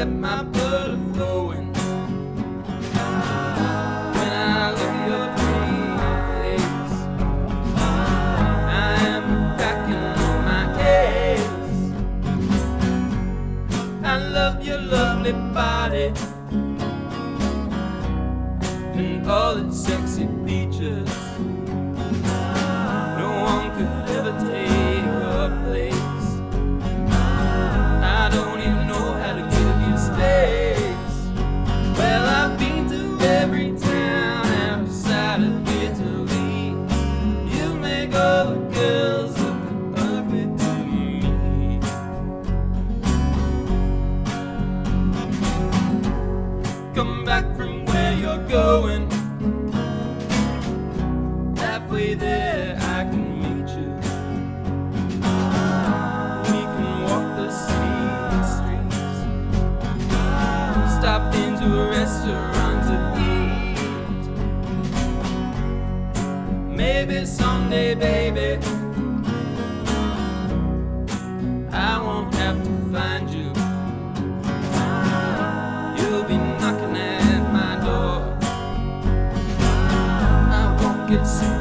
get my blood flowing. When I look at your pretty face, I am packing my case. I love your lovely body and all its sexy features. No one could ever take your place. I don't even know how to give you space. Well, I've been to every town outside of Italy. You make all the girls look ugly to me. Come back from where you're going. Halfway there I can meet you. We can walk the city streets, stop into a restaurant to eat. Maybe someday, baby, I won't have to find you. You'll be knocking at my door. I won't get sick